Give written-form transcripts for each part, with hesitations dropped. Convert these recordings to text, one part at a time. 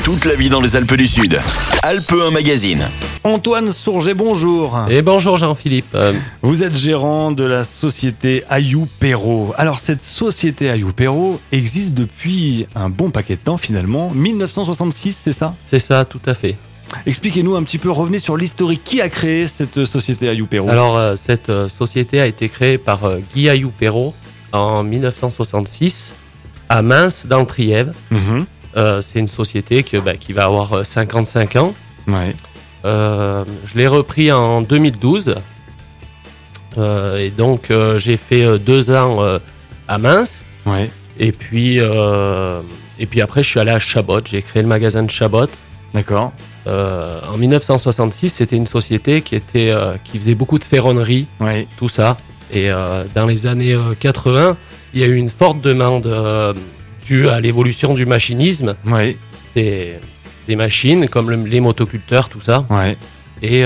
Toute la vie dans les Alpes du Sud. Alpes 1 Magazine. Antoine Sourget, bonjour. Et bonjour Jean-Philippe. Vous êtes gérant de la société Ayou Perrault. Alors cette société Ayou Perrault existe depuis un bon paquet de temps finalement. 1966, c'est ça ? C'est ça, tout à fait. Expliquez-nous un petit peu, revenez sur l'historique. Qui a créé cette société Ayou Perrault ? Alors cette société a été créée par Guy Ayou Perrault en 1966 à Mins dans le Trièves. C'est une société qui va avoir 55 ans. Ouais. Je l'ai repris en 2012 et donc j'ai fait 2 ans à Mins. Ouais. Et puis après je suis allé à Chabot, j'ai créé le magasin de Chabot. D'accord. En 1966, c'était une société qui faisait beaucoup de ferronnerie, Ouais. tout ça. Et dans les années 80, il y a eu une forte demande due à l'évolution du machinisme, Ouais. des machines comme les motoculteurs, tout ça. Ouais. Et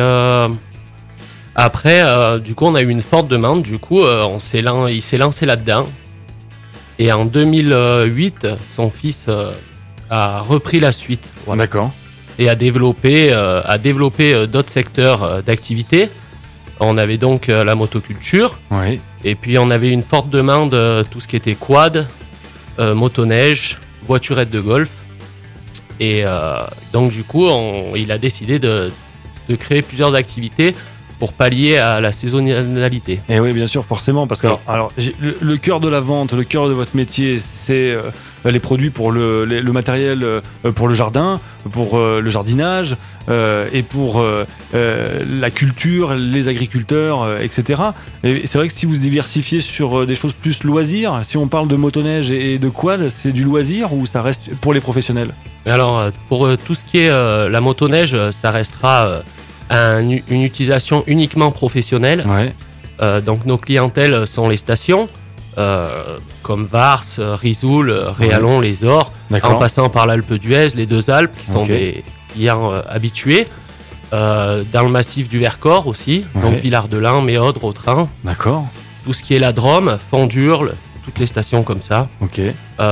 après, du coup, on a eu une forte demande. Du coup, il s'est lancé là-dedans. Et en 2008, son fils a repris la suite. Voilà. D'accord. Et a développé d'autres secteurs d'activité. On avait donc la motoculture. Ouais. Et puis, on avait une forte demande, tout ce qui était quad, motoneige, voiturette de golf. Et donc du coup, il a décidé de créer plusieurs activités pour pallier à la saisonnalité. Et oui, bien sûr, forcément, parce que alors le cœur de la vente, le cœur de votre métier, c'est les produits pour le matériel pour le jardin, pour le jardinage et pour la culture, les agriculteurs, etc. Et c'est vrai que si vous diversifiez sur des choses plus loisirs, si on parle de motoneige et de quad, c'est du loisir ou ça reste pour les professionnels ? Alors pour tout ce qui est la motoneige, ça restera une utilisation uniquement professionnelle. Ouais. Donc nos clientèles sont les stations comme Vars, Risoul, Réalon, les Ors, en passant par l'Alpe d'Huez, les 2 Alpes qui sont des clients habitués. Dans le massif du Vercors aussi, donc Villard-de-Lans, Méaude, Rautrin. D'accord. Tout ce qui est la Drôme, Fondurle, toutes les stations comme ça. Ok.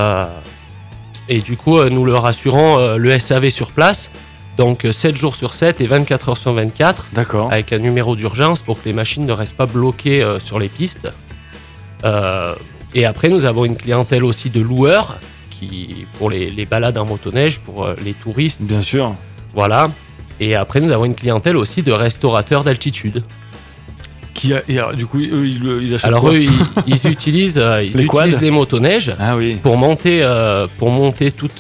Et du coup, nous leur assurons le SAV sur place, donc 7 jours sur 7 et 24 heures sur 24, D'accord. avec un numéro d'urgence pour que les machines ne restent pas bloquées sur les pistes. Et après, nous avons une clientèle aussi de loueurs, pour les balades en motoneige, pour les touristes. Bien sûr. Voilà. Et après, nous avons une clientèle aussi de restaurateurs d'altitude. Et alors, du coup, eux, ils achètent Alors quoi ? eux, ils utilisent les motoneiges pour monter toute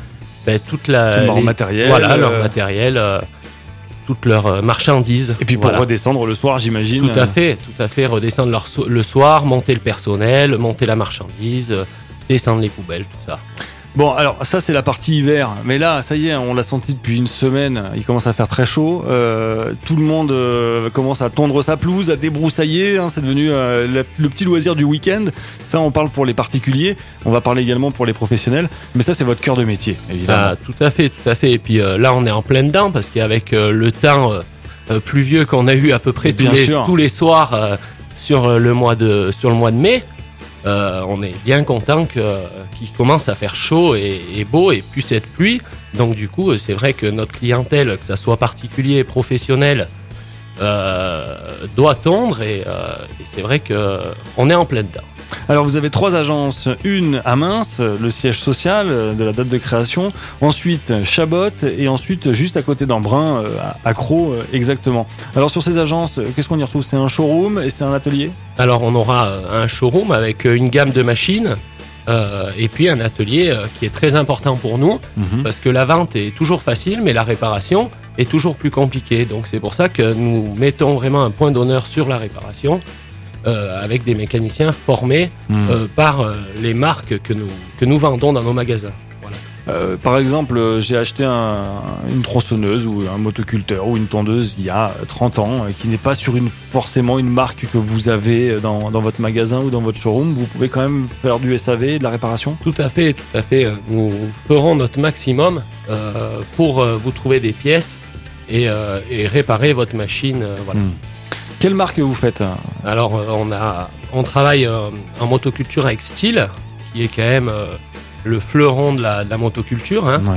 leur matériel. Voilà, leur matériel, toutes leurs marchandises. Et puis pour redescendre le soir, j'imagine. Tout à fait, redescendre le soir, monter le personnel, monter la marchandise, descendre les poubelles, tout ça. Bon, alors ça c'est la partie hiver, mais là ça y est, on l'a senti depuis une semaine, il commence à faire très chaud, tout le monde commence à tondre sa pelouse, à débroussailler, c'est devenu le petit loisir du week-end. Ça on parle pour les particuliers, on va parler également pour les professionnels, mais ça c'est votre cœur de métier, évidemment. Tout à fait, et puis là on est en plein dedans, parce qu'avec le temps pluvieux qu'on a eu à peu près tous les soirs sur le mois de mai, on est bien content qu'il commence à faire chaud et beau et plus cette pluie. Donc du coup, c'est vrai que notre clientèle, que ça soit particulier, professionnel, doit tondre et c'est vrai qu'on est en plein dedans. Alors vous avez 3 agences, une à Mins, le siège social de la date de création, ensuite Chabot et ensuite juste à côté d'Embrun, à Crau exactement. Alors sur ces agences, qu'est-ce qu'on y retrouve ? C'est un showroom et c'est un atelier ? Alors on aura un showroom avec une gamme de machines et puis un atelier qui est très important pour nous parce que la vente est toujours facile mais la réparation est toujours plus compliquée. Donc c'est pour ça que nous mettons vraiment un point d'honneur sur la réparation. Avec des mécaniciens formés par les marques que nous vendons dans nos magasins. Voilà. Par exemple, j'ai acheté une tronçonneuse ou un motoculteur ou une tondeuse il y a 30 ans qui n'est pas sur forcément une marque que vous avez dans votre magasin ou dans votre showroom. Vous pouvez quand même faire du SAV, de la réparation ? Tout à fait. Nous ferons notre maximum pour vous trouver des pièces et réparer votre machine. Voilà. Quelle marque vous faites ? Alors, on travaille en motoculture avec Style, qui est quand même le fleuron de la motoculture. Ouais.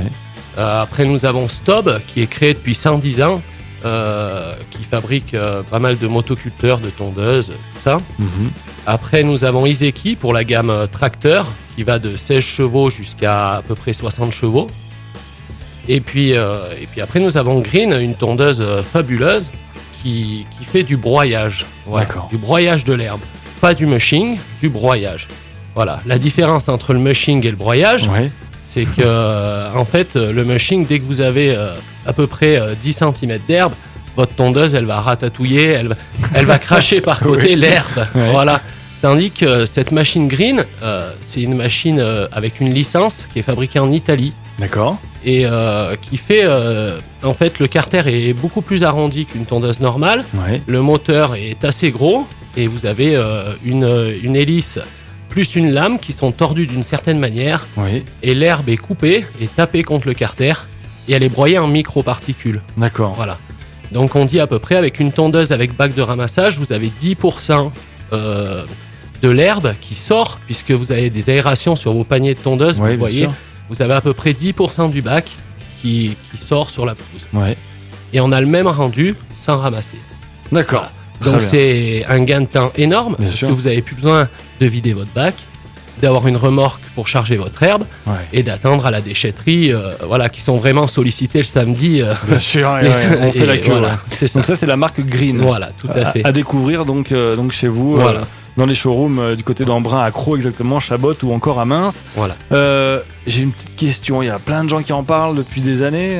Après, nous avons Stob, qui est créé depuis 110 ans, qui fabrique pas mal de motoculteurs, de tondeuses, tout ça. Après, nous avons Izeki pour la gamme tracteur, qui va de 16 chevaux jusqu'à à peu près 60 chevaux. Et puis après, nous avons Green, une tondeuse fabuleuse qui fait du broyage. Voilà, du broyage de l'herbe. Pas du mushing, du broyage. Voilà. La différence entre le mushing et le broyage, c'est que en fait, le mushing, dès que vous avez à peu près 10 cm d'herbe, votre tondeuse, elle va ratatouiller, elle va cracher par côté l'herbe. Voilà. Tandis que cette machine Green, c'est une machine avec une licence qui est fabriquée en Italie. D'accord. Et qui fait, en fait, le carter est beaucoup plus arrondi qu'une tondeuse normale. Le moteur est assez gros et vous avez une hélice plus une lame qui sont tordues d'une certaine manière. Et l'herbe est coupée et tapée contre le carter et elle est broyée en microparticules. D'accord. Voilà. Donc on dit à peu près avec une tondeuse avec bac de ramassage, vous avez 10% de l'herbe qui sort, puisque vous avez des aérations sur vos paniers de tondeuse, vous voyez, vous avez à peu près 10% du bac qui sort sur la pelouse. Et on a le même rendu sans ramasser. D'accord. Voilà. Donc c'est un gain de temps énorme, parce que vous n'avez plus besoin de vider votre bac, d'avoir une remorque pour charger votre herbe et d'attendre à la déchetterie, qui sont vraiment sollicités le samedi. Bien sûr, on fait la queue. Voilà, donc ça, c'est la marque Green. Voilà, tout à fait. À découvrir donc chez vous, dans les showrooms du côté d'Embrun, à Crau exactement, Chabot ou encore à Mince. Voilà. J'ai une petite question, il y a plein de gens qui en parlent depuis des années.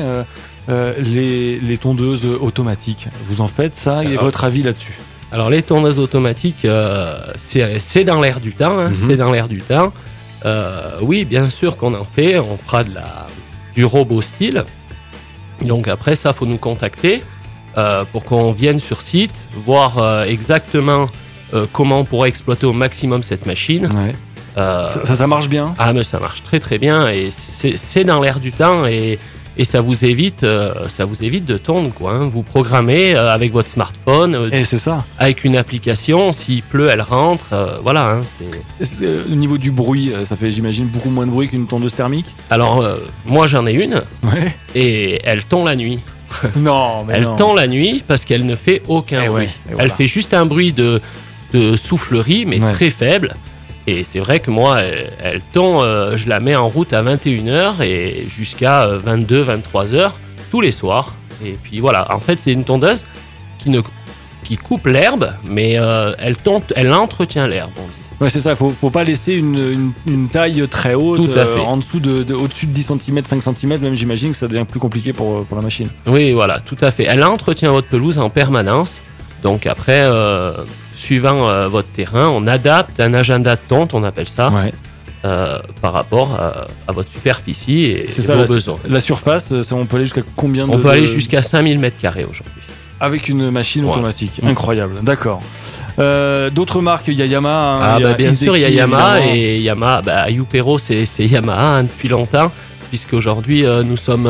Les tondeuses automatiques, vous en faites ça et votre avis là-dessus? Alors les tondeuses automatiques, c'est dans l'air du temps, c'est dans l'air du temps. Oui, bien sûr qu'on en fait, on fera du robot style. Donc après ça, faut nous contacter pour qu'on vienne sur site, voir exactement comment on pourra exploiter au maximum cette machine. Ça marche bien? Ah mais ça marche très très bien et c'est dans l'air du temps et ça vous évite de tondre quoi. Vous programmez avec votre smartphone. Et c'est ça. Avec une application, s'il pleut, elle rentre. Voilà. Au niveau du bruit, ça fait, j'imagine, beaucoup moins de bruit qu'une tondeuse thermique. Alors moi j'en ai une. Et elle tond la nuit. Non, mais elle tond la nuit parce qu'elle ne fait aucun bruit. Elle fait juste un bruit de soufflerie, mais très faible. Et c'est vrai que moi, elle tond, je la mets en route à 21h et jusqu'à 22, 23h tous les soirs. Et puis voilà, en fait, c'est une tondeuse qui coupe l'herbe, mais elle entretient l'herbe, on dit. Ouais, c'est ça, faut pas laisser une taille très haute, en dessous au-dessus de 10 cm, 5 cm, même j'imagine que ça devient plus compliqué pour la machine. Oui, voilà, tout à fait. Elle entretient votre pelouse en permanence. Donc après, suivant votre terrain, on adapte un agenda de tonte, on appelle ça, par rapport à votre superficie et vos besoins. La surface, on peut aller jusqu'à combien On peut aller jusqu'à 5000 m² aujourd'hui. Avec une machine automatique, incroyable, d'accord. D'autres marques, il y a Yamaha. Bien sûr, il y a Yamaha et Yamaha. Yupero, c'est Yamaha depuis longtemps, puisqu'aujourd'hui nous sommes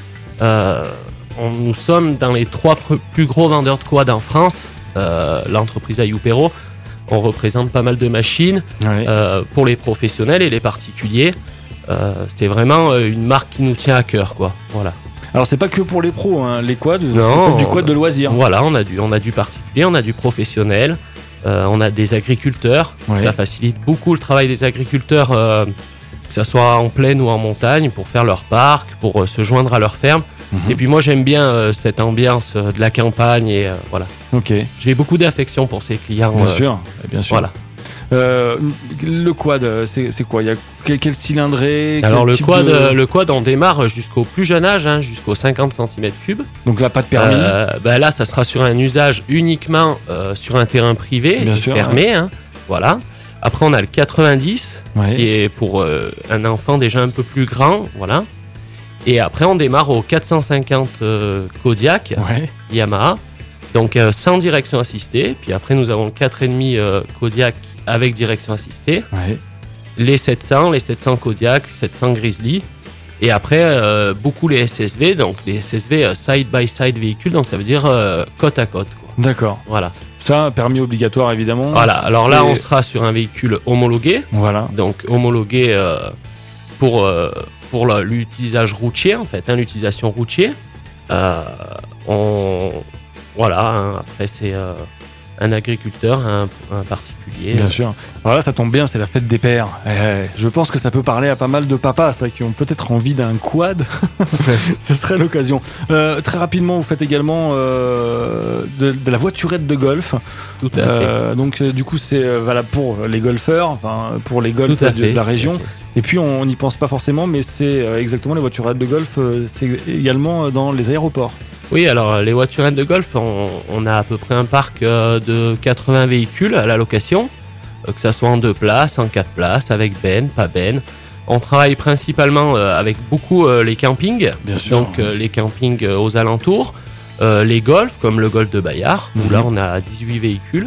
dans les 3 plus gros vendeurs de quad en France. L'entreprise Yupero, on représente pas mal de machines pour les professionnels et les particuliers. C'est vraiment une marque qui nous tient à cœur, quoi. Voilà. Alors c'est pas que pour les pros, les quads, non, du quad de loisirs. Voilà, on a du particulier, on a du professionnel, on a des agriculteurs. Ça facilite beaucoup le travail des agriculteurs, que ce soit en plaine ou en montagne, pour faire leur parc, pour se joindre à leur ferme. Et puis moi j'aime bien cette ambiance de la campagne et voilà. J'ai beaucoup d'affection pour ces clients. Bien sûr. Voilà. Le quad, c'est quoi? Il y a quel cylindré? Alors le quad, on démarre jusqu'au plus jeune âge, jusqu'aux 50 cm3. Donc là, pas de permis. Là, ça sera sur un usage uniquement sur un terrain privé, fermé. Voilà. Après, on a le 90, qui est pour un enfant déjà un peu plus grand. Voilà. Et après, on démarre au 450 Kodiak, Yamaha. Donc, sans direction assistée. Puis après, nous avons le 4,5 Kodiak avec direction assistée. Les 700 Kodiak, 700 Grizzly. Et après, beaucoup les SSV. Donc, les SSV side-by-side véhicule. Donc, ça veut dire côte à côte. Quoi. D'accord. Voilà. Ça, permis obligatoire, évidemment. Voilà. Alors là, on sera sur un véhicule homologué. Voilà. Donc, homologué pour pour l'utilisation routier, en fait, l'utilisation routier. Après, c'est un agriculteur, un particulier. Bien sûr. Alors là, ça tombe bien, c'est la fête des pères. Je pense que ça peut parler à pas mal de papas qui ont peut-être envie d'un quad. Ce serait l'occasion. Très rapidement, vous faites également de la voiturette de golf. Tout à fait. Donc, du coup, c'est valable pour les golfeurs, pour les golfs de la région. Et puis, on n'y pense pas forcément, mais c'est exactement les voiturettes de golf, c'est également dans les aéroports. Oui, alors les voiturettes de golf, on a à peu près un parc de 80 véhicules à la location, que ça soit en 2 places, en 4 places, avec benne, pas benne. On travaille principalement avec beaucoup les campings, bien sûr, donc les campings aux alentours, les golfs, comme le golf de Bayard, où là on a 18 véhicules.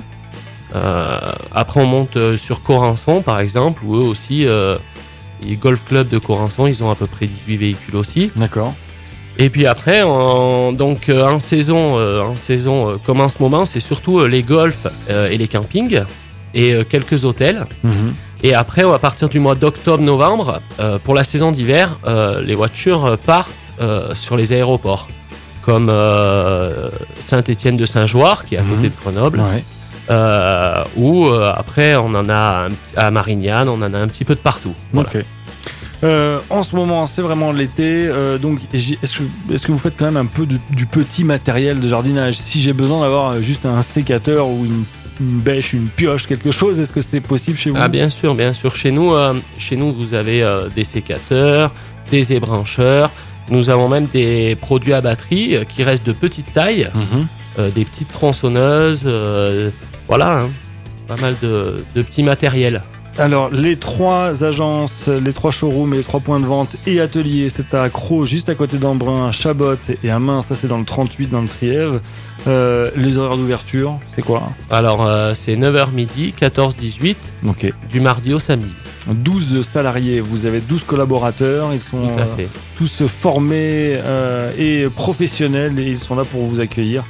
Après on monte sur Corançon par exemple, où eux aussi, les golf clubs de Corançon, ils ont à peu près 18 véhicules aussi. D'accord. Et puis après, en saison, comme en ce moment, c'est surtout les golfs et les campings et quelques hôtels. Et après, à partir du mois d'octobre-novembre, pour la saison d'hiver, les voitures partent sur les aéroports, comme Saint-Étienne de Saint-Joire, qui est à côté de Grenoble. Ouais. Ou après, on en a à Marignane, on en a un petit peu de partout. Voilà. Okay. En ce moment, c'est vraiment l'été. Donc, est-ce que vous faites quand même un peu du petit matériel de jardinage ? Si j'ai besoin d'avoir juste un sécateur ou une bêche, une pioche, quelque chose, est-ce que c'est possible chez vous ? Ah, bien sûr. Chez nous, vous avez des sécateurs, des ébrancheurs. Nous avons même des produits à batterie qui restent de petite taille, des petites tronçonneuses. Pas mal de petits matériels. Alors, les 3 agences, les 3 showrooms et les 3 points de vente et ateliers, c'est à Crau, juste à côté d'Embrun, à Chabot et à Mins, ça c'est dans le 38, dans le Trièves. Les horaires d'ouverture, c'est quoi ? Alors, c'est 9h midi, 14-18, du mardi au samedi. 12 salariés, vous avez 12 collaborateurs, ils sont tous formés et professionnels et ils sont là pour vous accueillir.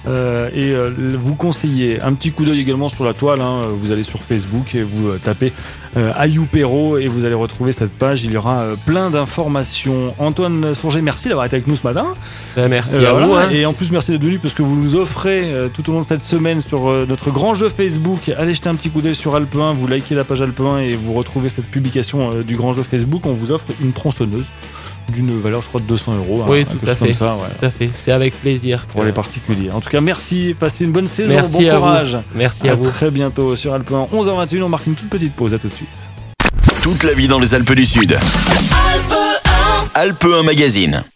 Vous conseillez un petit coup d'œil également sur la toile, vous allez sur Facebook et vous tapez Ayoupero et vous allez retrouver cette page, il y aura plein d'informations. Antoine Sourget, merci d'avoir été avec nous ce matin. Merci à vous. Et en plus merci d'être venu parce que vous nous offrez tout au long de cette semaine sur notre grand jeu Facebook. Allez jeter un petit coup d'œil sur Alpe 1, vous likez la page Alpe 1 et vous retrouvez cette publication du grand jeu Facebook. On vous offre une tronçonneuse d'une valeur, je crois, de 200 €. Oui, tout à fait. Tout à fait. C'est avec plaisir. Pour les particuliers. En tout cas, merci. Passez une bonne saison. Merci, bon courage. Merci à vous. À très bientôt sur Alpe 1. 11h21, on marque une toute petite pause. À tout de suite. Toute la vie dans les Alpes du Sud. Alpe 1 Magazine.